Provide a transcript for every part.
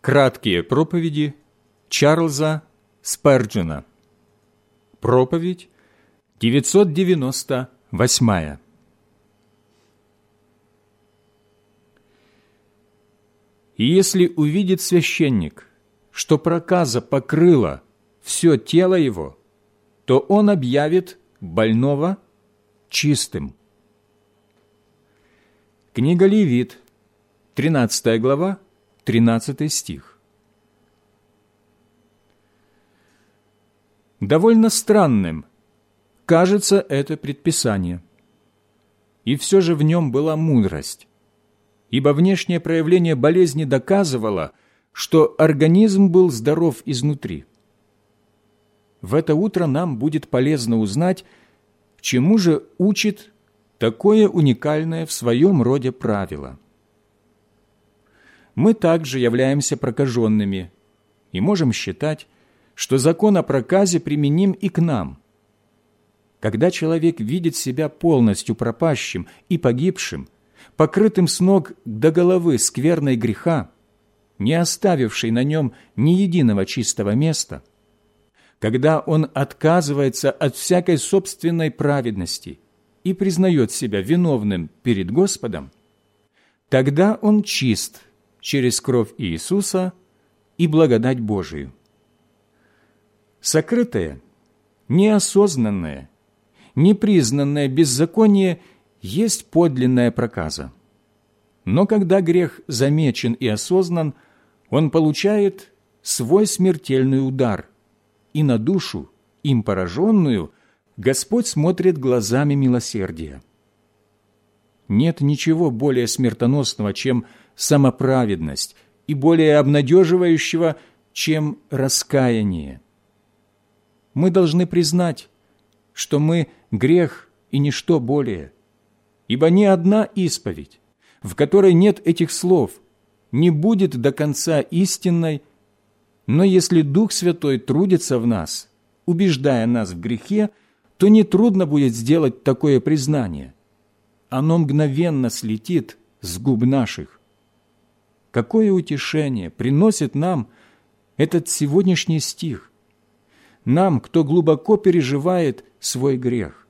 Краткие проповеди Чарльза Спurgeon. Проповедь 998. И если увидит священник, что проказа покрыла все тело его, то он объявит больного чистым. Книга Левит, 13 глава, 13 стих. Довольно странным кажется это предписание, и все же в нем была мудрость, ибо внешнее проявление болезни доказывало, что организм был здоров изнутри. В это утро нам будет полезно узнать, чему же учит такое уникальное в своем роде правило. Мы также являемся прокаженными и можем считать, что закон о проказе применим и к нам. Когда человек видит себя полностью пропащим и погибшим, покрытым с ног до головы скверной греха, не оставившей на нем ни единого чистого места, когда он отказывается от всякой собственной праведности и признает себя виновным перед Господом, тогда он чист через кровь Иисуса и благодать Божию. Сокрытое, неосознанное, непризнанное беззаконие есть подлинная проказа. Но когда грех замечен и осознан, он получает свой смертельный удар, и на душу, им пораженную, Господь смотрит глазами милосердия. Нет ничего более смертоносного, чем самоправедность, и более обнадеживающего, чем раскаяние. Мы должны признать, что мы грех и ничто более, ибо ни одна исповедь, в которой нет этих слов, не будет до конца истинной, но если Дух Святой трудится в нас, убеждая нас в грехе, то нетрудно будет сделать такое признание. Оно мгновенно слетит с губ наших. Какое утешение приносит нам этот сегодняшний стих, нам, кто глубоко переживает свой грех.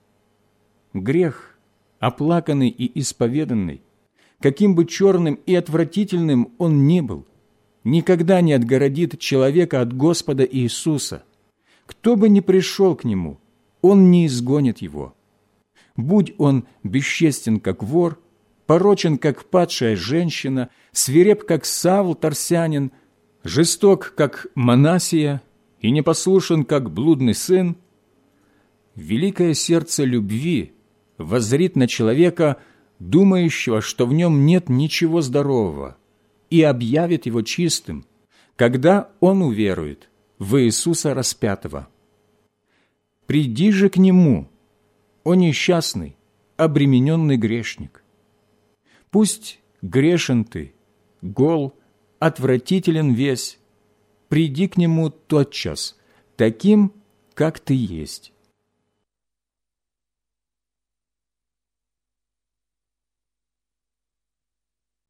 Грех, оплаканный и исповеданный, каким бы черным и отвратительным он ни был, никогда не отгородит человека от Господа Иисуса. Кто бы ни пришел к Нему, Он не изгонит его. Будь он бесчестен, как вор, порочен, как падшая женщина, свиреп, как Савл Тарсянин, жесток, как Манассия, и непослушен, как блудный сын, великое сердце любви воззрит на человека, думающего, что в нем нет ничего здорового, и объявит его чистым, когда он уверует в Иисуса распятого. Приди же к Нему, о несчастный, обремененный грешник. Пусть грешен ты, гол, отвратителен весь, приди к Нему тотчас, таким, как ты есть.